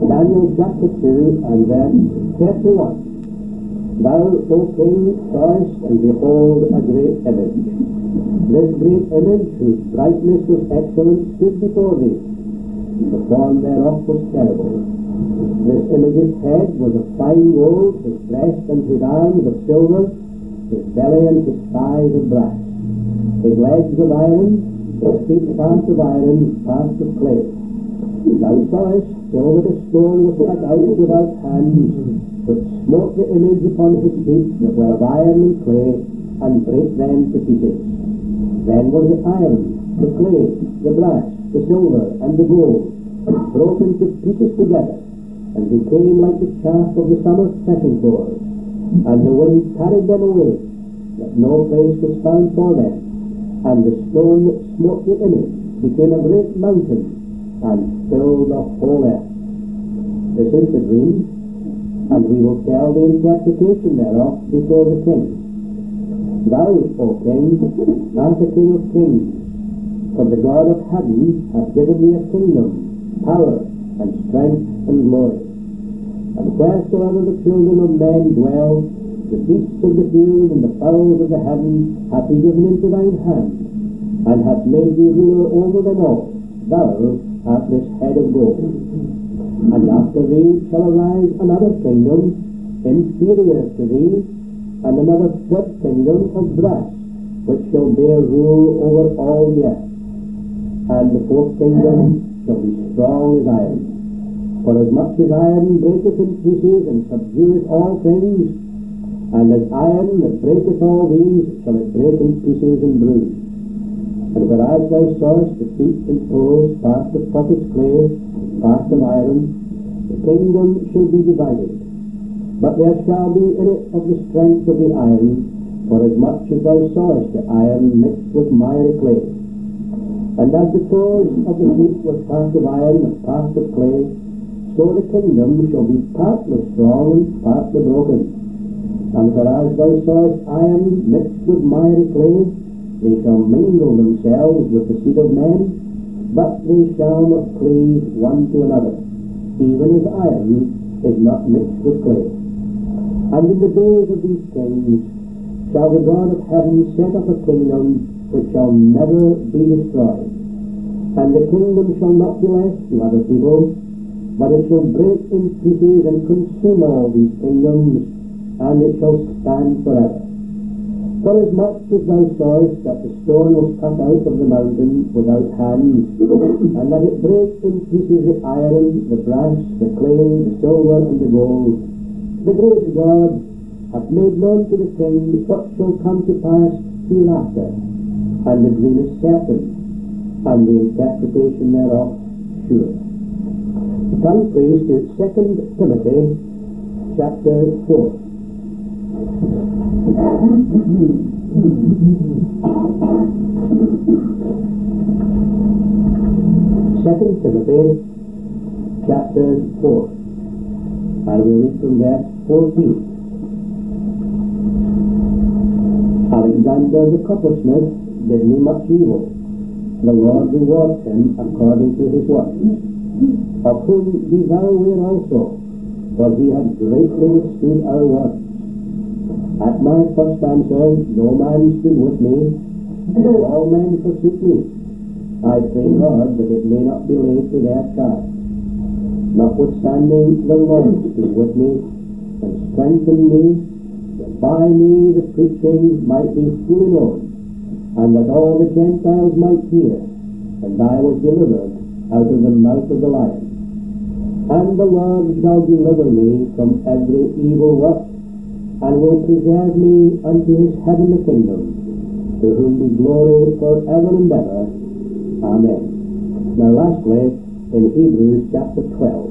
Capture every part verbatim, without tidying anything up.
Daniel chapter two and verse thirty-one. Thou, O king, sawest, and behold, a great image. This great image, whose brightness was excellent, stood before thee. The form thereof was terrible. This image's head was of fine gold, his breast and his arms of silver, his belly and his thighs of brass, his legs of iron, his feet part of iron, part of clay. Thou sawest, till that a stone was cut out without hands, which smote the image upon his feet that were of iron and clay, and brake them to pieces. Then was the iron, the clay, the brass, the silver, and the gold broken to pieces together, and became like the chaff of the summer threshing floors, and the wind carried them away, that no place was found for them. And the stone that smote the image became a great mountain, and filled the whole earth. This is the dream, and we will tell the interpretation thereof before the king. Thou, O king, art the king of kings, for the God of heaven hath given thee a kingdom, power, and strength, and glory. And wheresoever the children of men dwell, the beasts of the field and the fowls of the heaven hath he given into thine hand, and hath made thee ruler over them all. Thou art this head of gold. And after thee shall arise another kingdom, inferior to thee, and another third kingdom of brass, which shall bear rule over all the earth. And the fourth kingdom shall be strong as iron. For as much as iron breaketh in pieces and subdueth all things, and as iron that breaketh all these shall it break in pieces and bruise. And whereas thou sawest the feet and toes, part of potter's clay, part of iron, the kingdom shall be divided. But there shall be in it of the strength of the iron, for as much as thou sawest the iron mixed with miry clay. And as the toes of the feet were part of iron and part of clay, so the kingdom shall be partly strong and partly broken. And whereas thou sawest iron mixed with miry clay, they shall mingle themselves with the seed of men, but they shall not cleave one to another, even as iron is not mixed with clay. And in the days of these kings shall the God of heaven set up a kingdom which shall never be destroyed. And the kingdom shall not be left to other people, but it shall break in pieces and consume all these kingdoms, and it shall stand forever. For as much as thou sawest that the stone was cut out of the mountain without hands, and that it brake in pieces the iron, the brass, the clay, the silver, and the gold, the great God hath made known to the king what shall come to pass hereafter, and the dream is certain, and the interpretation thereof sure. Turn please to Second Timothy chapter four. Second Timothy chapter four, and we'll read from verse fourteen. Alexander the coppersmith did me much evil. The Lord rewards him according to his works, of whom be thou aware also, for he hath greatly withstood our words. At my first answer no man stood with me, though all men forsook me. I pray God that it may not be laid to their charge. Notwithstanding, the Lord stood with me, and strengthened me, that by me the preaching might be fully known, and that all the Gentiles might hear, and I was delivered out of the mouth of the lion. And the Lord shall deliver me from every evil work, and will preserve me unto his heavenly kingdom, to whom be glory for ever and ever. Amen. Now lastly, in Hebrews chapter twelve.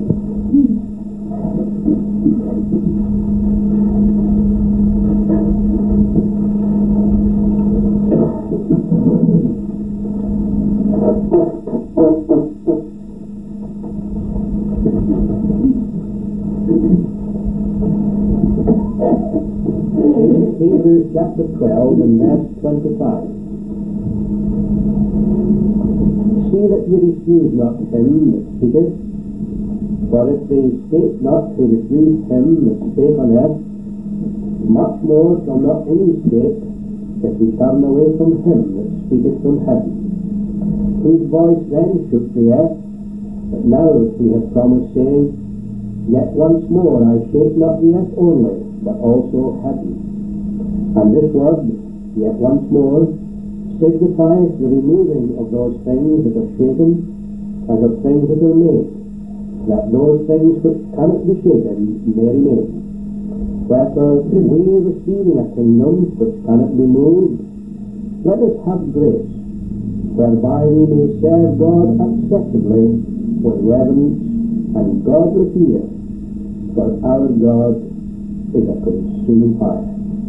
Hebrews chapter twelve and verse twenty-five. See that ye refuse not him that speaketh, For if they spake not who refused him that spake on earth, much more shall not we spake if we turn away from him that speaketh from heaven, whose voice then shook the earth, but now he hath promised, saying, Yet once more I shake not the earth only, but also heaven. And this word, yet once more, signifies the removing of those things that are shaken and of things that are made, that those things which cannot be shaken may remain. Wherefore, we receiving a kingdom which cannot be moved, let us have grace, whereby we may serve God acceptably with reverence and godly fear, for our God is a consuming fire.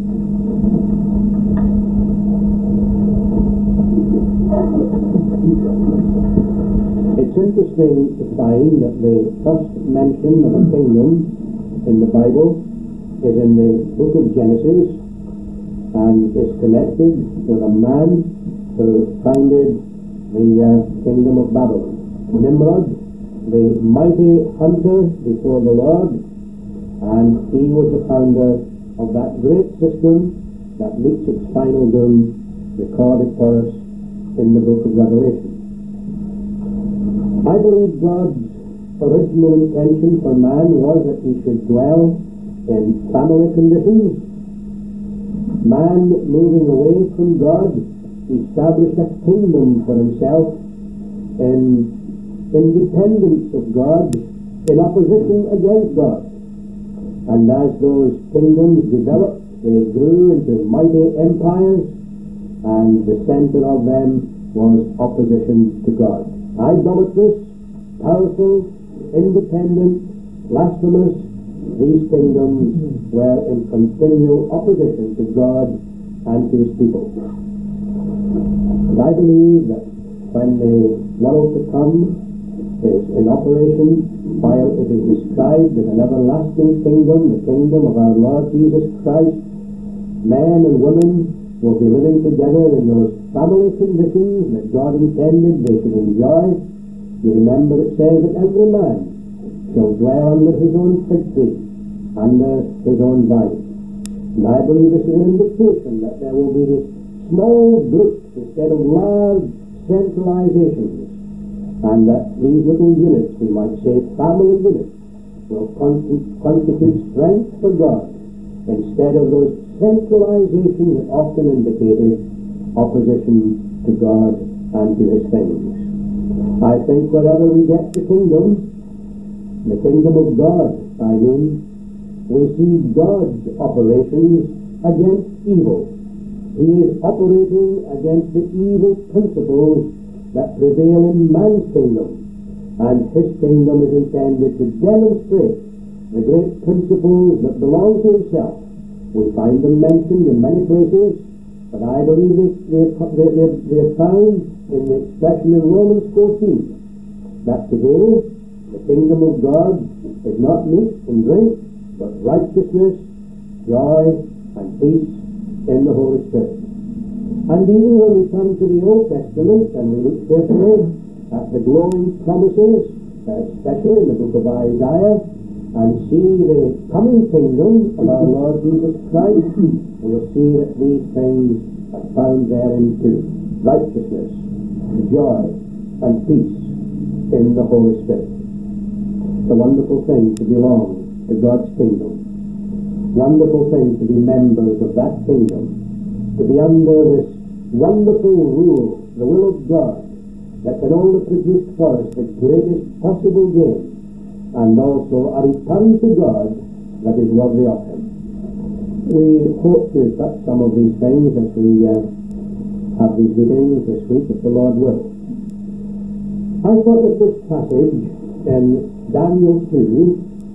It's interesting to find that the first mention of a kingdom in the Bible is in the book of Genesis, and is connected with a man who founded the uh, kingdom of Babylon. Nimrod, the mighty hunter before the Lord, and he was the founder of that great system that meets its final doom, recorded for us in the book of Revelation. I believe God's original intention for man was that he should dwell in family conditions. Man, moving away from God, established a kingdom for himself in independence of God, in opposition against God. And as those kingdoms developed, they grew into mighty empires, and the center of them was opposition to God. Idolatrous, powerful, independent, blasphemous, these kingdoms were in continual opposition to God and to his people. And I believe that when the world to come is in operation, while it is described as an everlasting kingdom, the kingdom of our Lord Jesus Christ, men and women will be living together in those family conditions that God intended they should enjoy. You remember it says that every man shall dwell under his own fig tree, under his own vine. And I believe this is an indication that there will be these small groups instead of large centralizations, and that these little units, we might say family units, will constitute strength for God, instead of those centralizations that often indicated opposition to God and to his things. I think wherever we get the kingdom, the kingdom of God, I mean, we see God's operations against evil. He is operating against the evil principles that prevail in man's kingdom, and his kingdom is intended to demonstrate the great principles that belong to himself. We find them mentioned in many places, but I believe they, they, they, they are found in the expression in Romans fourteen, that today the kingdom of God is not meat and drink, but righteousness, joy, and peace in the Holy Spirit. And even when we come to the Old Testament and we look carefully at the glowing promises, especially in the book of Isaiah, and see the coming kingdom of our Lord Jesus Christ, we'll see that these things are found therein too. Righteousness, joy, and peace in the Holy Spirit. It's a wonderful thing to belong to God's kingdom. Wonderful thing to be members of that kingdom, to be under this wonderful rule, the will of God, that can only produce for us the greatest possible gain, and also a return to God that is worthy of him. We hope to touch some of these things as we uh, have these meetings this week, if the Lord will. I thought that this passage in Daniel two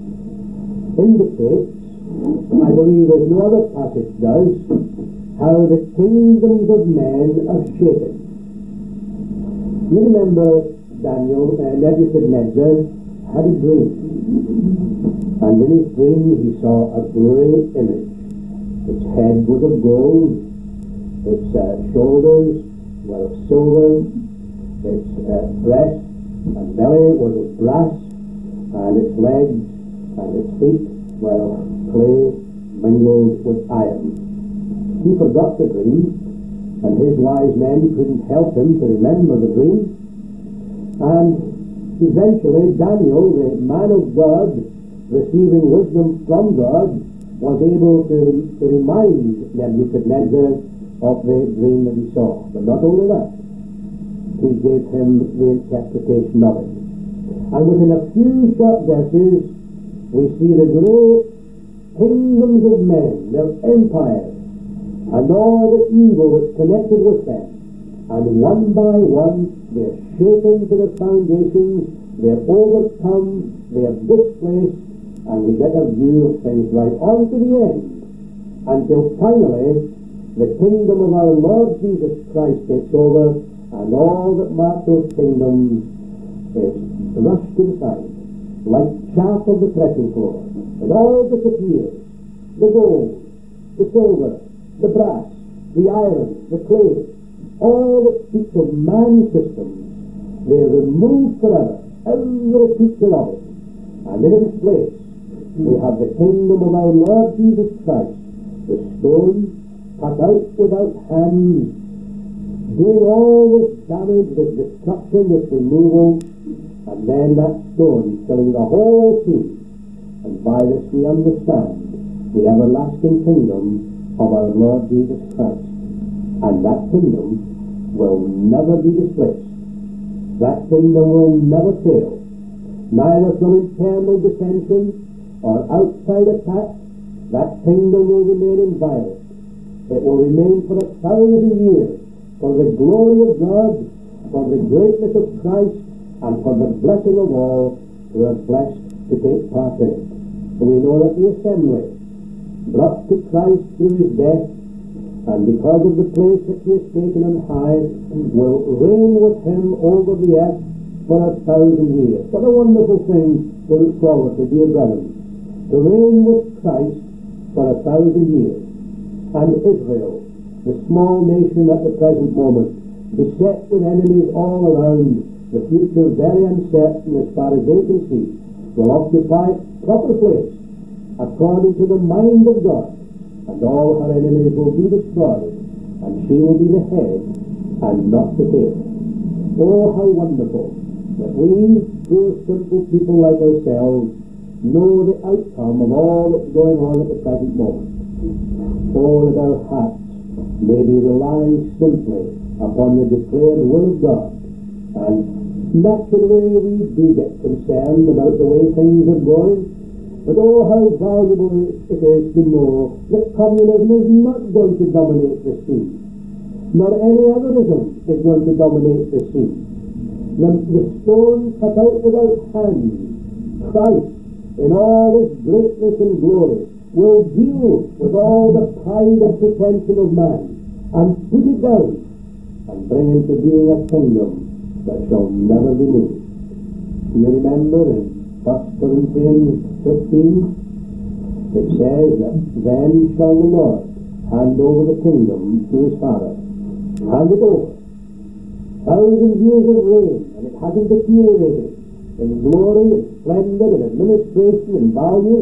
indicates, I believe as no other passage does, how the kingdoms of men are shaken. You remember Daniel, uh, Nebuchadnezzar had a dream, and in his dream he saw a great image. Its head was of gold, its uh, shoulders were of silver, its uh, breast and belly was of brass, and its legs and its feet were clay mingled with iron. He forgot the dream, and his wise men couldn't help him to remember the dream. And eventually Daniel, the man of God, receiving wisdom from God, was able to, to remind Nebuchadnezzar of the dream that he saw. But not only that, he gave him the interpretation of it. And within a few short verses, we see the great kingdoms of men, their empires, and all the evil that's connected with them. And one by one, they're shaken to their foundations, they're overcome, they're displaced, and we get a view of things right on to the end, until finally the kingdom of our Lord Jesus Christ takes over, and all that mark those kingdoms is rushed to the side, like chaff of the threshing floor. It all disappears. The gold, the silver, the brass, the iron, the clay, all that speaks of man's systems, they're removed forever, every feature of it. And in its place, we have the kingdom of our Lord Jesus Christ, the stone cut out without hands, doing all this damage, this destruction, this removal, and then that stone filling the whole sea. And by this we understand the everlasting kingdom of our Lord Jesus Christ. And that kingdom will never be displaced. That kingdom will never fail, neither from internal dissension or outside attack. That kingdom will remain inviolate. It will remain for a thousand years, for the glory of God, for the greatness of Christ, and for the blessing of all who are blessed to take part in it. We know that the assembly, brought to Christ through his death, and because of the place that he has taken on high, will reign with him over the earth for a thousand years. What a wonderful thing to look forward to, dear brethren, to reign with Christ for a thousand years. And Israel, the small nation at the present moment, beset with enemies all around, the future very uncertain as far as they can see, will occupy proper place according to the mind of God, and all her enemies will be destroyed, and she will be the head and not the tail. Oh, how wonderful that we, poor simple people like ourselves, know the outcome of all that's going on at the present moment. Oh, that our hearts may be relying simply upon the declared will of God. And naturally we do get concerned about the way things are going, but oh, how valuable it is to know that communism is not going to dominate the scene, nor any otherism is going to dominate the scene. The, the stone cut out without hands, Christ, in all his greatness and glory, will deal with all the pride and pretension of man, and put it down, and bring into being a kingdom that shall never be moved. You remember in First Corinthians fifteen, it says that then shall the Lord hand over the kingdom to his Father. Hand it over. Thousand years of reign, and it hasn't deteriorated in glory and splendor and administration and value.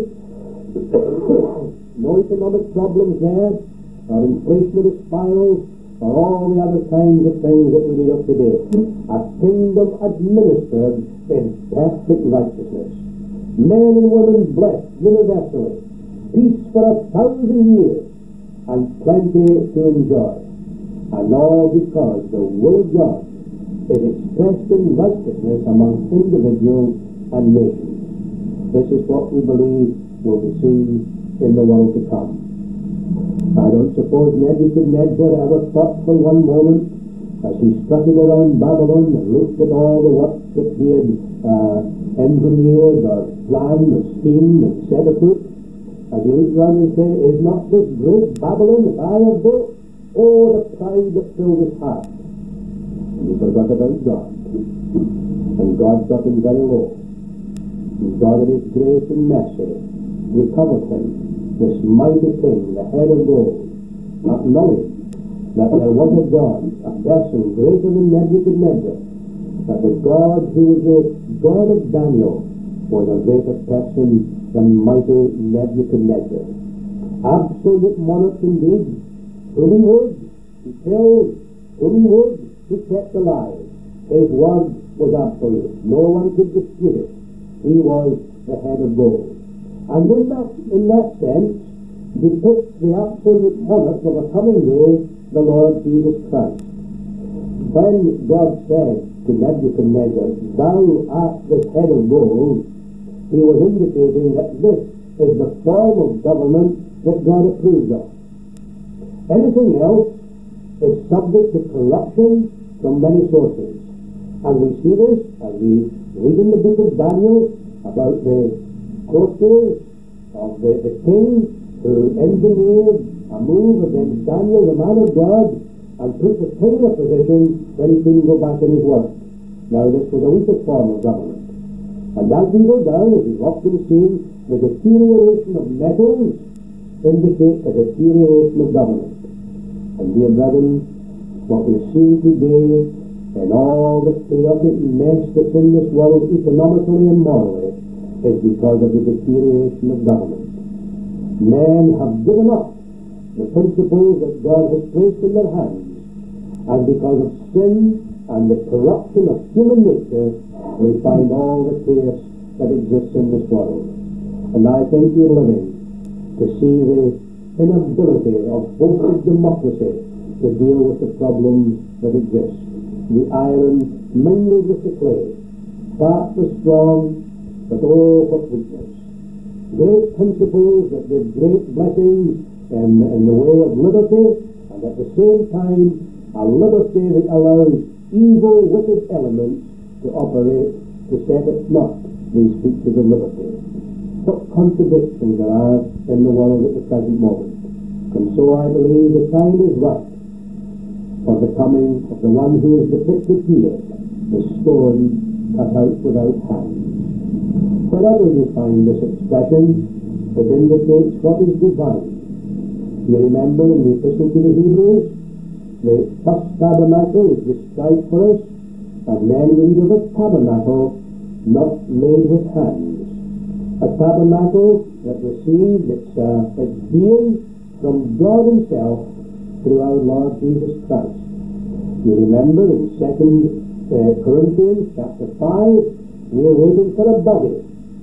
No economic problems there, or inflationary spirals, or all the other kinds of things that we read of today. A kingdom administered in perfect righteousness. Men and women blessed universally. Peace for a thousand years, and plenty to enjoy. And all because the will of God is expressed in righteousness among individuals and nations. This is what we believe will be seen in the world to come. I don't suppose Nebuchadnezzar ever thought for one moment, as he strutted around Babylon and looked at all the work that he had uh, engineered or planned or schemed and set afoot, as he looked around and said, is not this great Babylon that I have built? Oh, the pride that filled his heart. And he forgot about God. And God got him very low. And God in his grace and mercy recovered him, this mighty king, the head of gold, acknowledged that there was a God, a person greater than Nebuchadnezzar, that the God who was the God of Daniel, was a greater person than mighty Nebuchadnezzar. Absolute monarch indeed. Whom he would, he killed. Whom he would, he kept alive. His word was absolute. No one could dispute it. He was the head of gold. And in that, in that sense, depicts the absolute monarch of a coming day, the Lord Jesus Christ. When God said to Nebuchadnezzar, "Thou art this head of gold," he was indicating that this is the form of government that God approves of. Anything else is subject to corruption from many sources. And we see this as we read in the book of Daniel about the courtiers of the, the king who engineered a move against Daniel, the man of God, and put the king in a position where he couldn't go back in his work. Now this was a weaker form of government. And as we go down, as we've often seen, the deterioration of metals indicates a deterioration of government. And dear brethren, what we're seeing today in all the chaotic mess that's in this world economically and morally is because of the deterioration of government. Men have given up the principles that God has placed in their hands, and because of sin and the corruption of human nature, we find all the chaos that exists in this world. And I think we're living to see the inability of boasted democracy to deal with the problems that exist. The iron mingled with the clay. Fat was strong, but oh, what weakness. Great principles that give great blessings in, in the way of liberty, and at the same time, a liberty that allows evil, wicked elements to operate to set at naught these features of liberty. What contradictions there are in the world at the present moment. And so I believe the time is right for the coming of the one who is depicted here, the stone cut out without hands. Wherever you find this expression, it indicates what is divine. You remember in the Epistle to the Hebrews, the first tabernacle is described for us, and then we read of a tabernacle not made with hands. A tabernacle that received its, uh, its being from God Himself through our Lord Jesus Christ. You remember in Second uh, Corinthians chapter five, we are waiting for a body,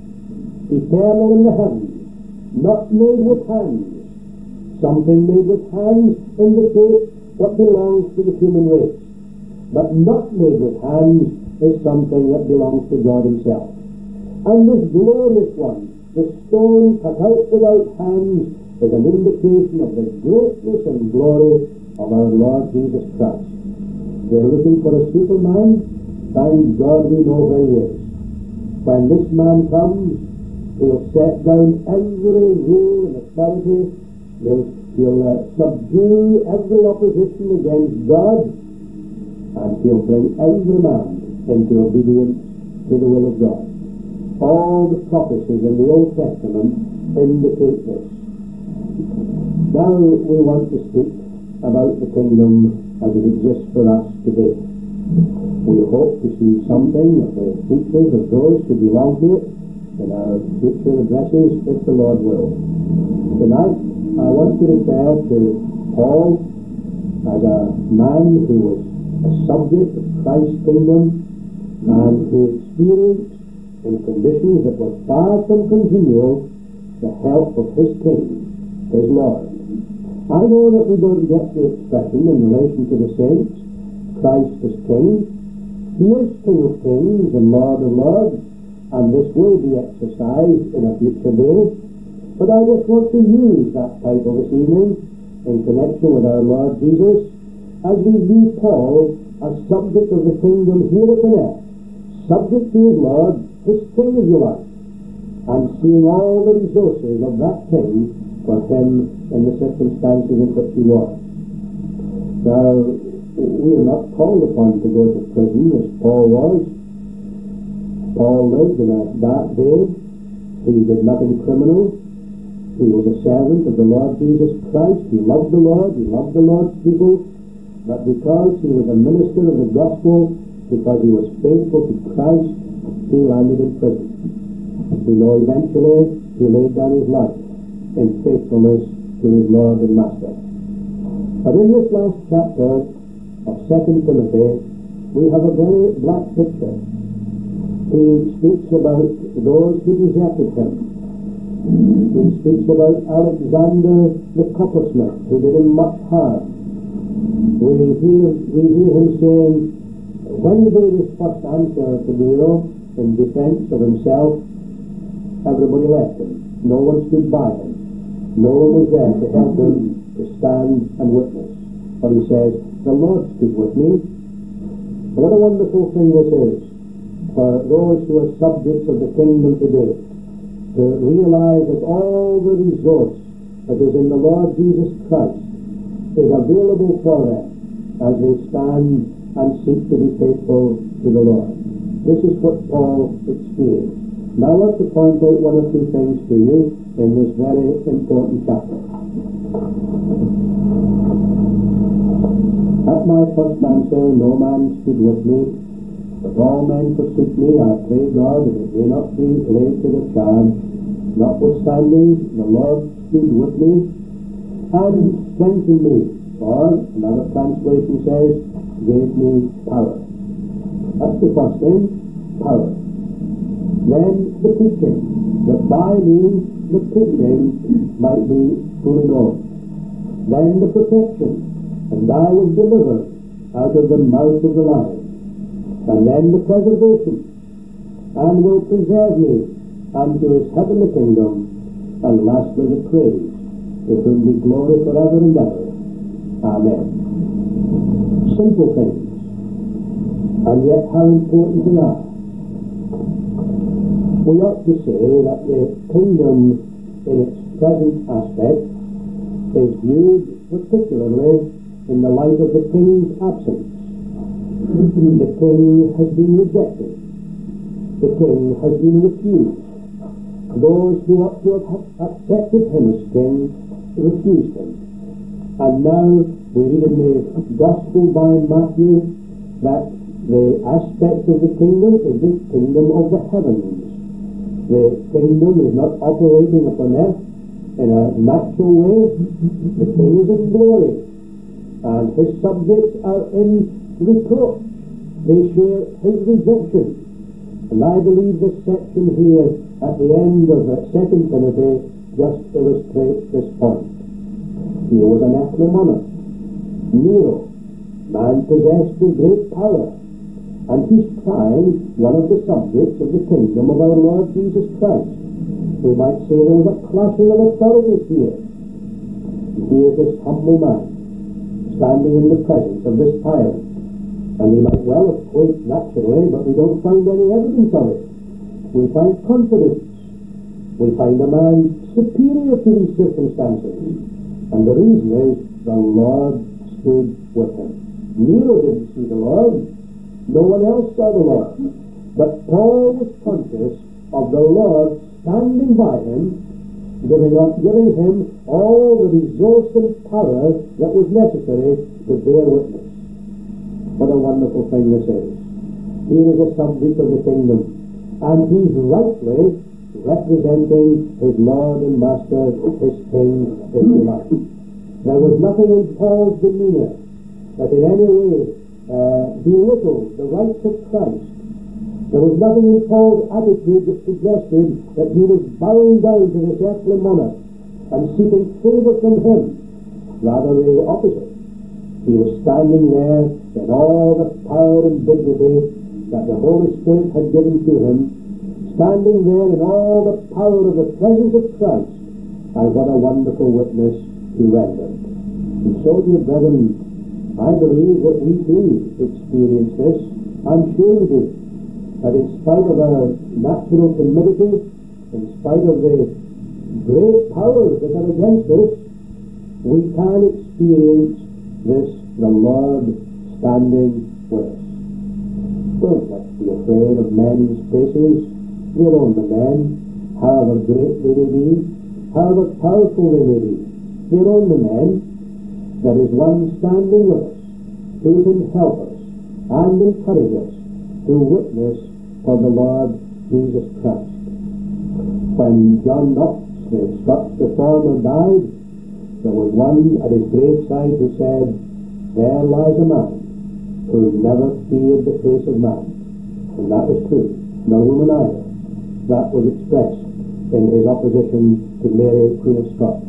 eternal in the heavens, not made with hands. Something made with hands indicates what belongs to the human race, but not made with hands is something that belongs to God Himself. And this glorious one, the stone cut out without hands, is an indication of the greatness and glory of our Lord Jesus Christ. They're looking for a Superman. Thank God we know where he is. When this man comes, he'll set down every rule and authority. He'll, he'll uh, subdue every opposition against God, and he'll bring every man into obedience to the will of God. All the prophecies in the Old Testament indicate this. Now we want to speak about the kingdom as it exists for us today. We hope to see something of the features of those who belong to it in our future addresses, if the Lord will. Tonight I want to refer to Paul as a man who was a subject of Christ's kingdom and who experienced in conditions that were far from congenial the help of his King, his Lord. I know that we don't get the expression in relation to the saints, Christ is King. He is King of kings and Lord of lords, and this will be exercised in a future day. But I just want to use that title this evening in connection with our Lord Jesus as we view Paul as subject of the kingdom here upon earth, subject to his Lord, his King if you like, and seeing all the resources of that King for him in the circumstances in which he was. Now, we are not called upon to go to prison as Paul was. Paul lived in a dark day. He did nothing criminal. He was a servant of the Lord Jesus Christ. He loved the Lord. He loved the Lord's people. But because he was a minister of the gospel, because he was faithful to Christ, he landed in prison. We know eventually he laid down his life in faithfulness to his Lord and Master. But in this last chapter of Second Timothy, we have a very black picture. He speaks about those who deserted him. He speaks about Alexander the coppersmith, who did him much harm. We hear, we hear him saying, when he gave his first answer to Nero in defense of himself, everybody left him. No one stood by him. No one was there to help him to stand and witness. But he says, the Lord stood with me. What a wonderful thing this is for those who are subjects of the kingdom today, to realize that all the resource that is in the Lord Jesus Christ is available for them as they stand and seek to be faithful to the Lord. This is what Paul experienced. Now I want to point out one or two things to you in this very important chapter. At my first answer, no man stood with me, but all men forsook me. I pray God that it may not be laid to the charge. Notwithstanding, the Lord stood with me and strengthened me, or another translation says, gave me power. That's the first thing, power. Then the preaching, that by me the preaching might be fully known. Then the protection, and I was delivered out of the mouth of the lion. And then the preservation, and will preserve me unto his heavenly kingdom. And lastly the praise, to whom be glory forever and ever. Amen. Simple things, and yet how important they are. We ought to say that the kingdom in its present aspect is viewed particularly in the light of the king's absence. The king has been rejected. The king has been refused. Those who ought to have accepted him as king refused him. And now we read in the Gospel by Matthew that the aspect of the kingdom is the kingdom of the heavens. The kingdom is not operating upon earth in a natural way. The king is in glory, and his subjects are in reproach. They share his rejection. And I believe this section here at the end of Second Timothy just illustrates this point. Here was an earthly monarch, Nero, man possessed with great power, and he's trying one of the subjects of the kingdom of our Lord Jesus Christ. We might say there was a clashing of authorities here. Here's this humble man standing in the presence of this tyrant, and he might well have quaked naturally, but we don't find any evidence of it. We find confidence. We find a man superior to these circumstances, and the reason is the Lord stood with him. Nero didn't see the Lord. No one else saw the Lord. But Paul was conscious of the Lord standing by him, giving up, giving him all the resource and power that was necessary to bear witness. What a wonderful thing this is. Here is a subject of the kingdom, and he's rightly representing his Lord and Master, his King, his life. There was nothing in Paul's demeanor that in any way uh, belittled the rights of Christ. There was nothing in Paul's attitude that suggested that he was bowing down to this earthly monarch and seeking favor from him. Rather the opposite. He was standing there in all the power and dignity that the Holy Spirit had given to him, standing there in all the power of the presence of Christ, and what a wonderful witness he rendered. And so, dear brethren, I believe that we too experience this. I'm sure we do. That in spite of our natural timidity, in spite of the great powers that are against us, we can experience this, the Lord standing with us. Don't let's be afraid of men's faces. They're only men, however great they may be, however powerful they may be. They're only men. There is one standing with us, who can help us and encourage us to witness for the Lord Jesus Christ. when John Knox, the Scots reformer, died, there was one at his graveside who said, "There lies a man who never feared the face of man." And that was true. No woman either. That was expressed in his opposition to Mary, Queen of Scots.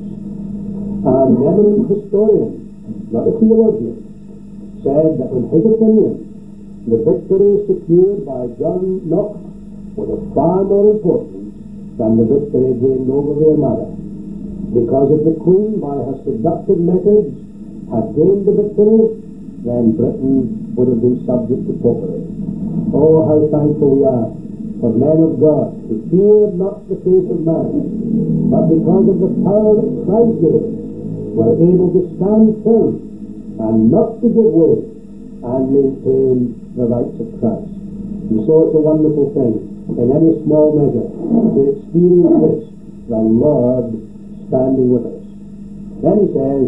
An eminent historian, not a theologian, said that in his opinion, the victory secured by John Knox was of far more importance than the victory gained over the Armada. Because if the Queen, by her seductive methods, had gained the victory, then Britain would have been subject to popery. Oh, how thankful we are for men of God who feared not the face of man, but because of the power that Christ gave, were able to stand firm and not to give way and maintain the rights of Christ. And so it's a wonderful thing, in any small measure, to experience this, the Lord standing with us. Then he says,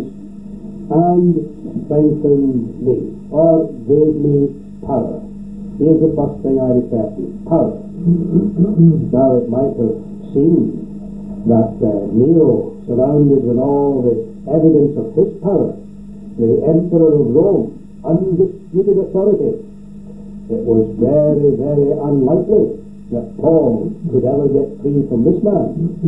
and strengthened me, or gave me power. Here's the first thing I refer to, power. Now it might have seemed that uh, Nero, surrounded with all the evidence of his power, the Emperor of Rome, undisputed authority, it was very, very unlikely that Paul could ever get free from this man.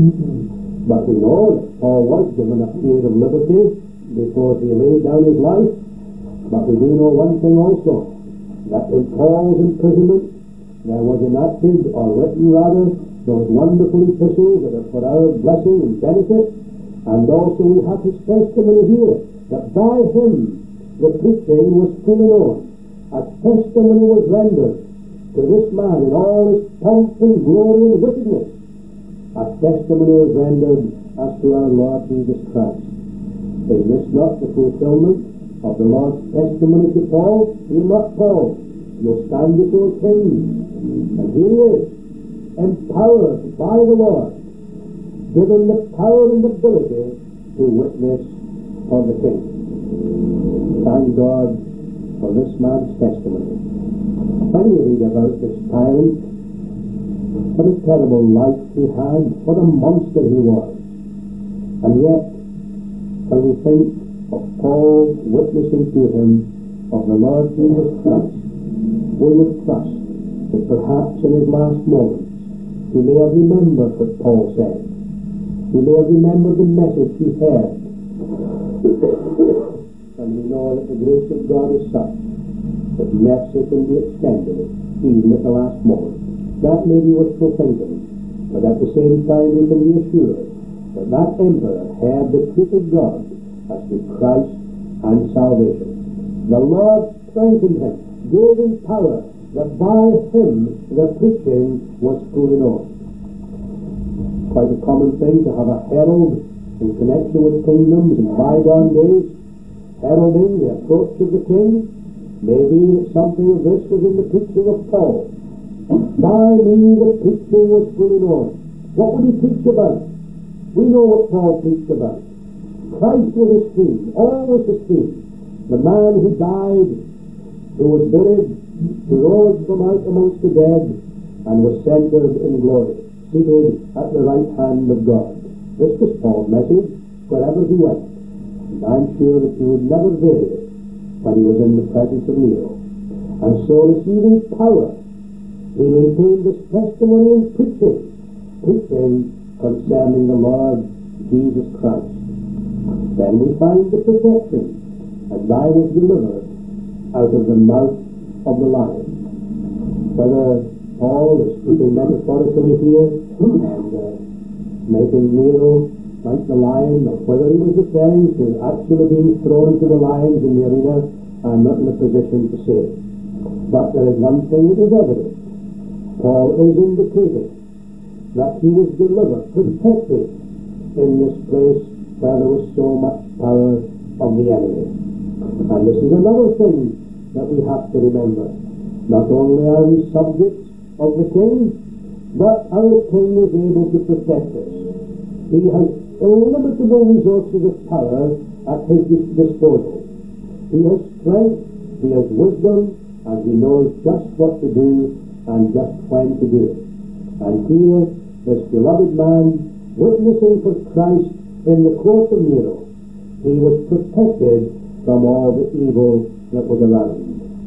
But we know that Paul was given a period of liberty before he laid down his life. But we do know one thing also, that in Paul's imprisonment there was enacted, or written rather, those wonderful epistles that are for our blessing and benefit. And also we have his testimony here, that by him the preaching was fully known. A testimony was rendered to this man in all his pomp and glory and wickedness. A testimony was rendered as to our Lord Jesus Christ. Is this not the fulfillment of the Lord's testimony to Paul? Fear not, Paul, you'll stand before kings. And here he is, empowered by the Lord, given the power and ability to witness for the king. Thank God for this man's testimony. When we read about this tyrant, what a terrible life he had, what a monster he was. And yet, when we think of Paul witnessing to him of the Lord Jesus Christ, we would trust that perhaps in his last moments he may have remembered what Paul said. He may have remembered the message he heard. And we know that the grace of God is such that mercy can be extended even at the last moment. That may be wishful thinking, but at the same time we can be assured that that emperor heard the truth of God as to Christ and salvation. The Lord strengthened him, gave him power, that by him the preaching was fully known. Quite a common thing to have a herald in connection with kingdoms in bygone days, heralding the approach of the king. Maybe something of this was in the preaching of Paul. By me the preaching was fully known. What would he preach about? We know what Paul preached about. Christ was his theme, all was his theme. The man who died, who was buried, who rose from out amongst the dead, and was centered in glory, seated at the right hand of God. This was Paul's message wherever he went. And I'm sure that he would never vary it when he was in the presence of Nero. And so, receiving power, he maintained this testimony in preaching, preaching concerning the Lord Jesus Christ. Then we find the protection, and I was delivered out of the mouth of the lion. Whether Paul is speaking metaphorically here and uh, making Nero like the lion, or whether he was referring to actually being thrown to the lions in the arena, I'm not in a position to say. But there is one thing that is evident. Paul is indicating that he was delivered, protected in this place where there was so much power of the enemy. And this is another thing that we have to remember. Not only are we subjects of the king, but our king is able to protect us. He has illimitable resources of power at his disposal. He has strength, he has wisdom, and he knows just what to do and just when to do it. And here this beloved man, witnessing for Christ in the court of Nero, he was protected from all the evil that was around.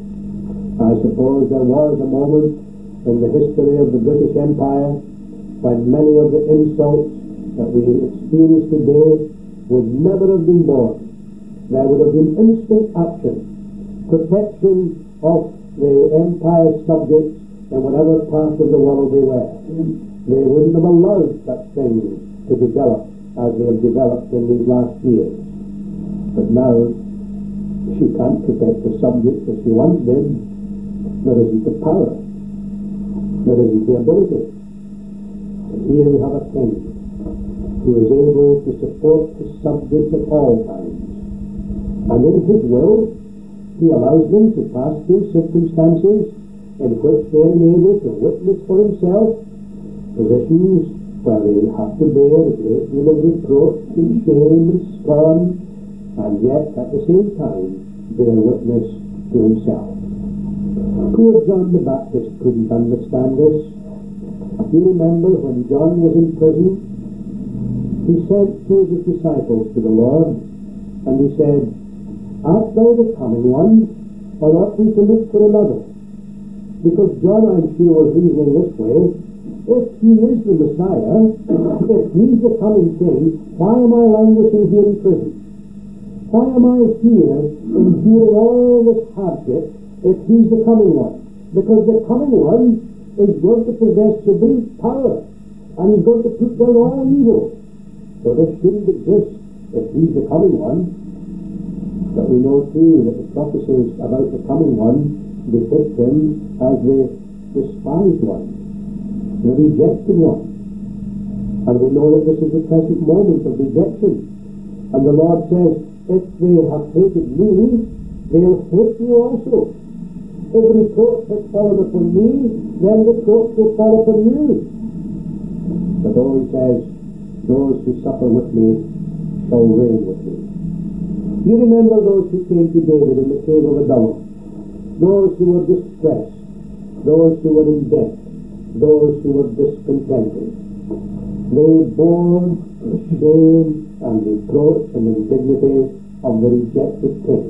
I suppose there was a moment in the history of the British Empire when many of the insults that we experience today would never have been born. There would have been instant action, protection of the empire's subjects in whatever part of the world they were. They wouldn't have allowed such things to develop as they have developed in these last years. But now, she can't protect the subjects as she once did. There isn't the power. There isn't the ability. And here we have a king who is able to support his subjects at all times. And in his will, he allows them to pass through circumstances in which they are able to witness for himself, positions where they have to bear a great deal of reproach and shame and scorn, and yet at the same time bear witness to himself. Poor John the Baptist couldn't understand this. You remember when John was in prison, he sent two of his disciples to the Lord, and he said, "Art thou the coming one, or ought we to look for another?" Because John, I'm sure, was reasoning this way: if he is the Messiah, if he's the coming king, why am I languishing here in prison? Why am I here enduring all this hardship if he's the coming one? Because the coming one is going to possess supreme power, and he's going to put down all evil. So this shouldn't exist if he's the coming one. But we know too that the prophecies about the coming one depict him as the despised one, the rejected one. And we know that this is the present moment of rejection. And the Lord says, if they have hated me, they'll hate you also. If reproach has fallen upon me, then reproach will fall upon you. But though he says, those who suffer with me shall reign with me. You remember those who came to David in the cave of Adullam, those who were distressed, those who were in debt, those who were discontented. They bore the shame and reproach and indignity of the rejected king.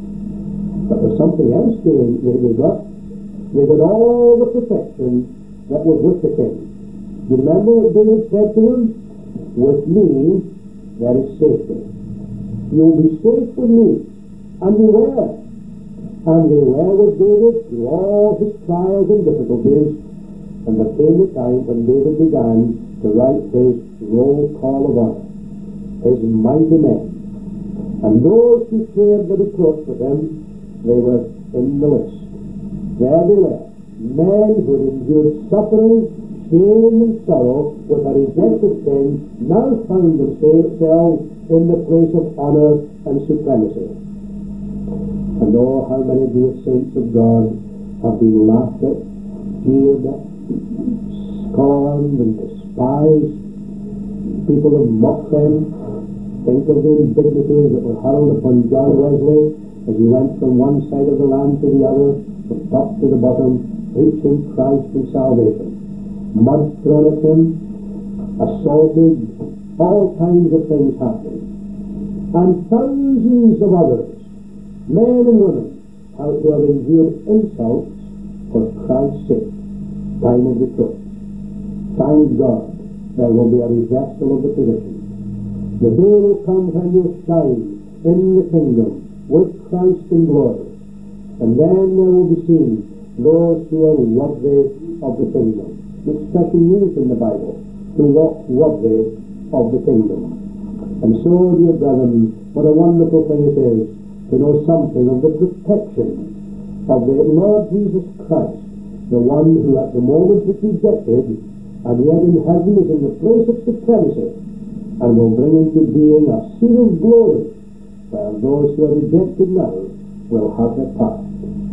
But there's something else they, they, they got. They got all the protection that was with the king. You remember what David said to them? With me there is safety. You'll be safe with me. And they were. And they were with David through all his trials and difficulties. And there came the time when David began to write his roll call of honor, his mighty men. And those who shared the reproach with him, they were in the list. There they were, men who had endured suffering, shame and sorrow with a rejected king, now found themselves in the place of honor and supremacy. And oh, how many dear saints of God have been laughed at, jeered at, scorned and despised. People have mocked them. Think of the indignities that were hurled upon John Wesley as he went from one side of the land to the other, from top to the bottom, preaching Christ and salvation. Mud thrown at him, assaulted, all kinds of things happening. And thousands of others, men and women, who have endured insults for Christ's sake. Time of reproach. Thank God there will be a reversal of the position. The day will come when you'll shine in the kingdom with Christ in glory. And then there will be seen those who are worthy of the kingdom. The expression used in the Bible, to walk worthy of the kingdom. And so, dear brethren, what a wonderful thing it is to know something of the protection of the Lord Jesus Christ, the one who at the moment is rejected, and yet in heaven is in the place of supremacy, and will bring into being a seat of glory, while those who are rejected now will have their part.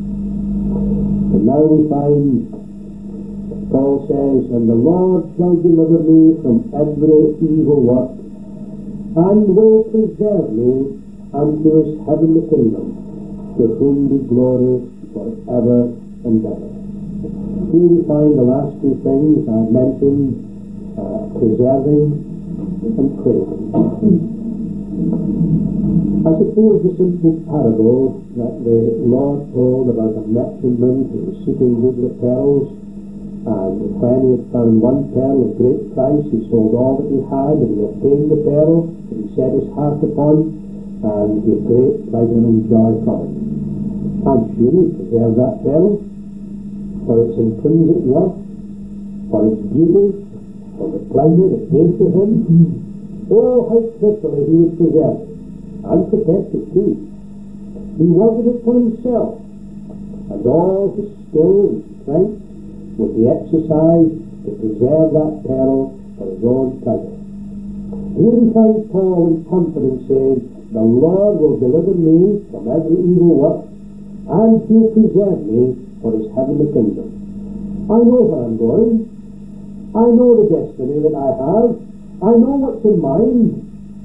And now we find Paul says, and the Lord shall deliver me from every evil work, and will preserve me unto his heavenly kingdom, to whom be glory forever and ever. Here we find the last two things I mentioned, uh, preserving and praising. I suppose the simple parable that the Lord told about a merchantman who was seeking goodly pearls, and when he had found one pearl of great price, he sold all that he had, and he obtained the pearl that he set his heart upon, and he had great pleasure and joy from it. I'm sure he preserved that pearl for its intrinsic worth, for its beauty, for the pleasure it gave to him. Oh, how carefully he would preserve it and protect it too. He wanted it for himself, and all his skill and strength would be exercised to preserve that pearl for his own pleasure. Here we find Paul in confidence saying, the Lord will deliver me from every evil work, and he'll preserve me for his heavenly kingdom. I know where I'm going. I know the destiny that I have. I know what's in mind.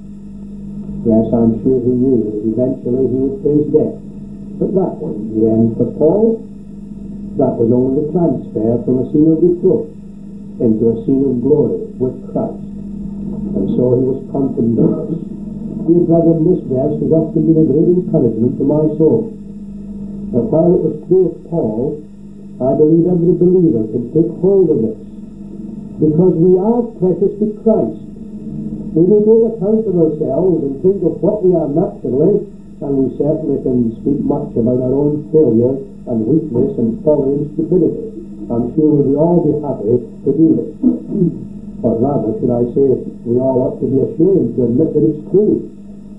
Yes, I'm sure he knew that eventually he would face death. But that wasn't the end for Paul. That was only the transfer from a scene of reproach into a scene of glory with Christ. And so he was confident of this. Dear brethren, this verse has often been a great encouragement to my soul. But while it was true of Paul, I believe every believer can take hold of this, because we are precious to Christ. We may take account of ourselves and think of what we are naturally, and we certainly can speak much about our own failure and weakness and folly and stupidity. I'm sure we'll all be happy to do this. Or rather, should I say, we all ought to be ashamed to admit that it's true.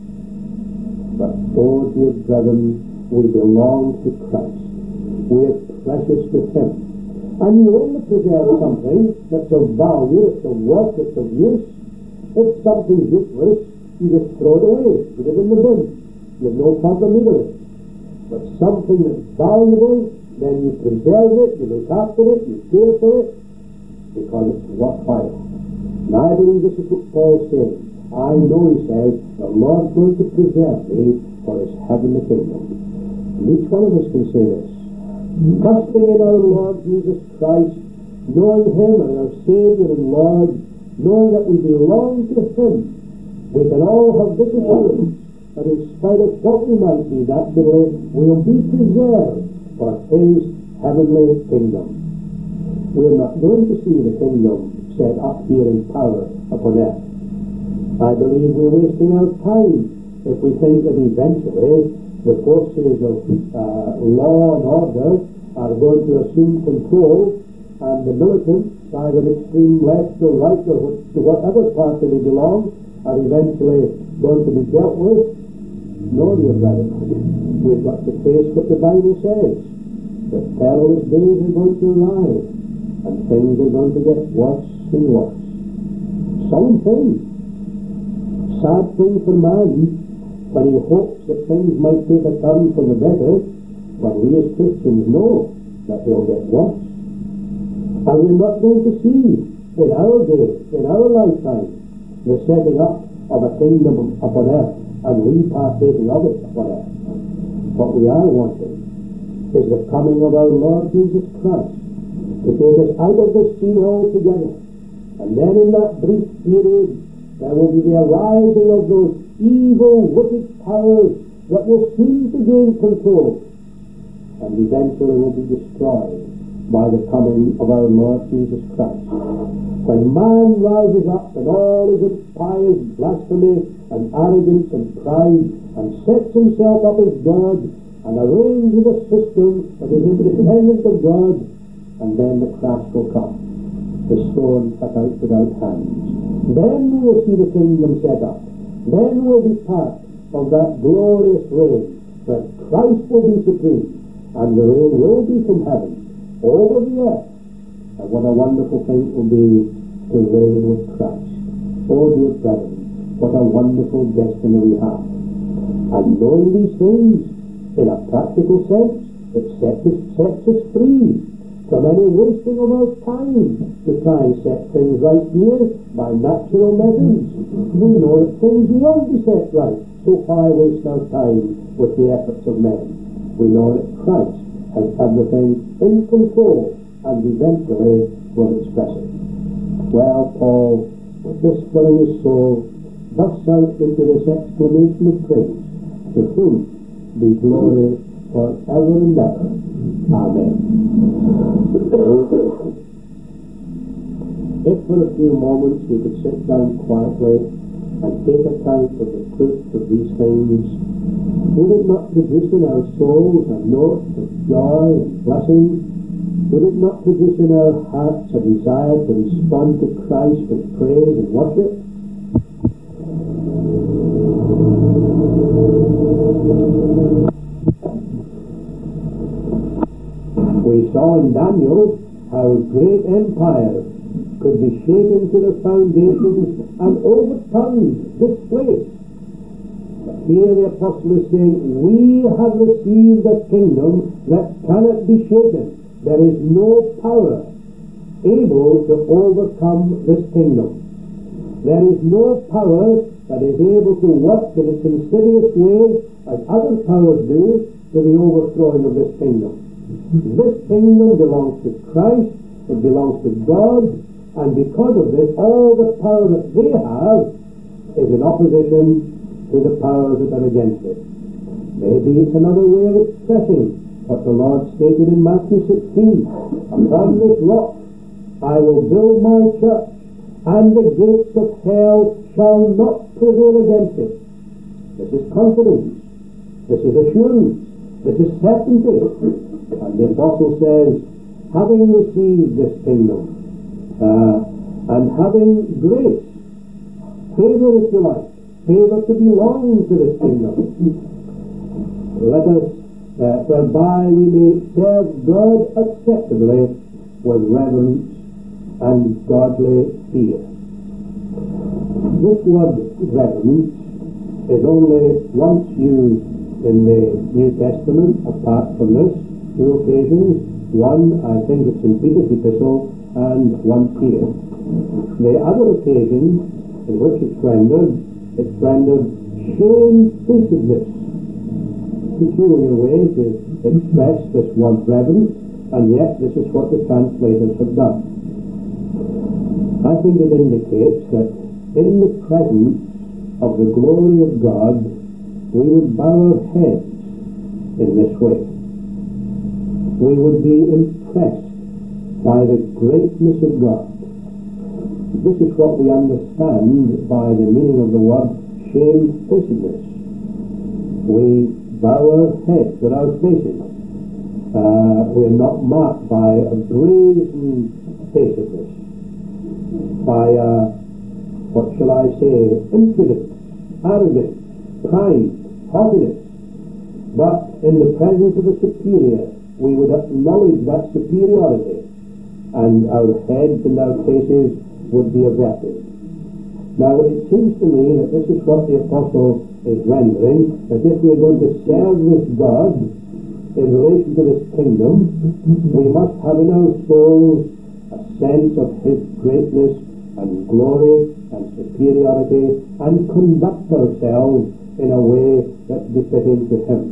But, oh dear brethren, we belong to Christ. We are precious to Him. And you only preserve something that's of value, it's of worth, it's of use. If something's useless, you just throw it away, put it in the bin. You have no further need of it. But something that's valuable, then you preserve it, you look after it, you care for it, because it's worthwhile. And I believe this is what Paul's saying. I know, he says, the Lord's going to preserve me for his heavenly kingdom. And each one of us can say this. Trusting in our Lord Jesus Christ, knowing him as our Savior and Lord, knowing that we belong to him, we can all have this assurance that in spite of what we might be naturally, we will be preserved for his heavenly kingdom. We are not going to see the kingdom set up here in power upon earth. I believe we're wasting our time if we think that eventually the forces of uh, law and order are going to assume control, and the militants, either extreme left or right or to whatever party they belong, are eventually going to be dealt with. No, dear brother, we've got to face what the Bible says. The perilous days are going to arrive, and things are going to get worse and worse. Some things. Sad thing for man when he hopes that things might take a turn for the better, when we as Christians know that they'll get worse. And we're not going to see in our day, in our lifetime, the setting up of a kingdom upon earth, and we partaking of it upon earth. What we are wanting is the coming of our Lord Jesus Christ to take us out of this scene altogether. And then in that brief period, there will be the arising of those evil, wicked powers that will seem to gain control, and eventually will be destroyed by the coming of our Lord Jesus Christ. When man rises up in all his impious blasphemy and arrogance and pride, and sets himself up as God, and arranges a system that is independent of God, and then the crash will come. The stone cut out without hands. Then we will see the kingdom set up. Then we will be part of that glorious reign where Christ will be supreme, and the reign will be from heaven over the earth. And what a wonderful thing it will be to reign with Christ. Oh dear brethren, what a wonderful destiny we have. And knowing these things, in a practical sense, it sets us, sets us free from any wasting of our time to try and set things right here by natural methods. We know that things won't be set right, so why waste our time with the efforts of men? We know that Christ has everything in control and eventually will express it. Well, Paul, with this filling his soul, bursts out into this exclamation of praise, to whom be glory for ever and ever. Amen. If for a few moments we could sit down quietly and take account of the truth of these things, would it not produce in our souls a note of joy and blessing? Would it not produce in our hearts a desire to respond to Christ with praise and worship? We saw in Daniel how great empires could be shaken to their foundations and overturned, displaced. But here the apostle is saying, we have received a kingdom that cannot be shaken. There is no power able to overcome this kingdom. There is no power that is able to work in its insidious way, as other powers do, to the overthrowing of this kingdom. This kingdom belongs to Christ, it belongs to God, and because of this, all the power that they have is in opposition to the powers that are against it. Maybe it's another way of expressing what the Lord stated in Matthew sixteen, upon this rock I will build my church, and the gates of hell shall not prevail against it. This is confidence, this is assurance, this is certainty. And the apostle says, having received this kingdom, uh, and having grace, favor if you like, favor to belong to this kingdom, let us Uh, whereby we may serve God acceptably with reverence and godly fear. This word reverence is only once used in the New Testament, apart from this, two occasions. One, I think it's in Peter's epistle, and once here. The other occasion in which it's rendered, it's rendered shamefacedness. Peculiar way to express this word reverence, and yet this is what the translators have done. I think it indicates that in the presence of the glory of God, we would bow our heads in this way. We would be impressed by the greatness of God. This is what we understand by the meaning of the word shamefacedness. We bow our heads or our faces. Uh, we are not marked by a brazen facedness, by a, what shall I say, impudence, arrogance, pride, haughtiness. But in the presence of a superior, we would acknowledge that superiority, and our heads and our faces would be averted. Now, it seems to me that this is what the apostle is rendering, that if we are going to serve this God in relation to this kingdom, we must have in our souls a sense of His greatness and glory and superiority, and conduct ourselves in a way that's befitting to Him.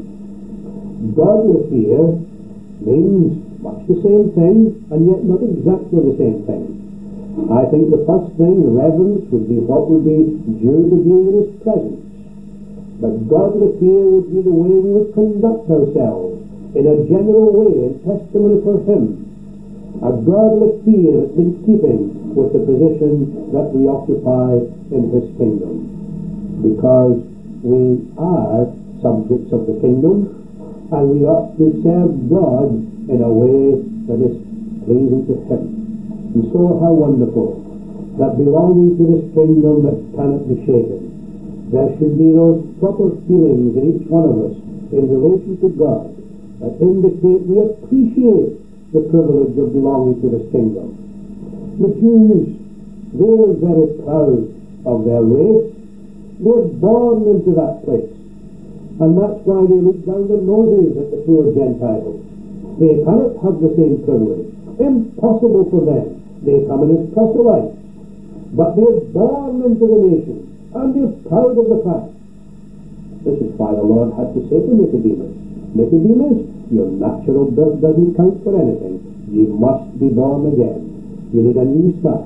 Godly fear means much the same thing, and yet not exactly the same thing. I think the first thing, reverence, would be what would be due to being in His presence. But godly fear would be the way we would conduct ourselves in a general way, in testimony for Him. A godly fear that's in keeping with the position that we occupy in His kingdom. Because we are subjects of the kingdom, and we ought to serve God in a way that is pleasing to Him. And so how wonderful that belonging to this kingdom that cannot be shaken, there should be those proper feelings in each one of us in relation to God that indicate we appreciate the privilege of belonging to this kingdom. The Jews, they are very proud of their race. They're born into that place. And that's why they look down their noses at the poor Gentiles. They cannot have the same privilege. Impossible for them. They come in as proselytes. But they're born into the nation, and they're proud of the fact. This is why the Lord had to say to Nicodemus, Nicodemus, your natural birth doesn't count for anything. You must be born again. You need a new start.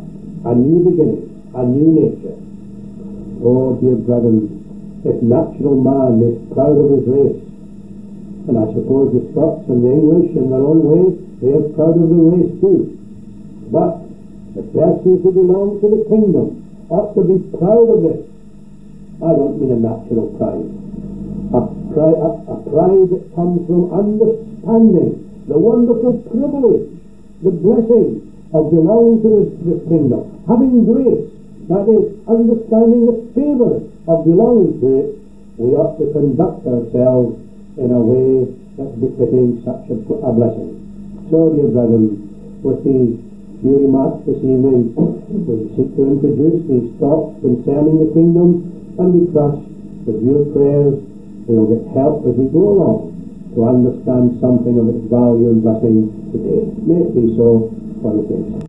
a new beginning, a new nature. Oh, dear brethren, if natural man is proud of his race, and I suppose the Scots and the English in their own way, they are proud of their race too. But the persons who belong to the kingdom ought to be proud of this. I don't mean a natural pride. A, pri- a, a pride that comes from understanding the wonderful privilege, the blessing of belonging to this, this kingdom, having grace, that is, understanding the favour of belonging to it. We ought to conduct ourselves in a way that's befitting such a, a blessing. So, dear brethren, with these few remarks this evening, we seek to introduce these thoughts concerning the kingdom, and we trust with your prayers we will get help as we go along to understand something of its value and blessing today. May it be so for the sake.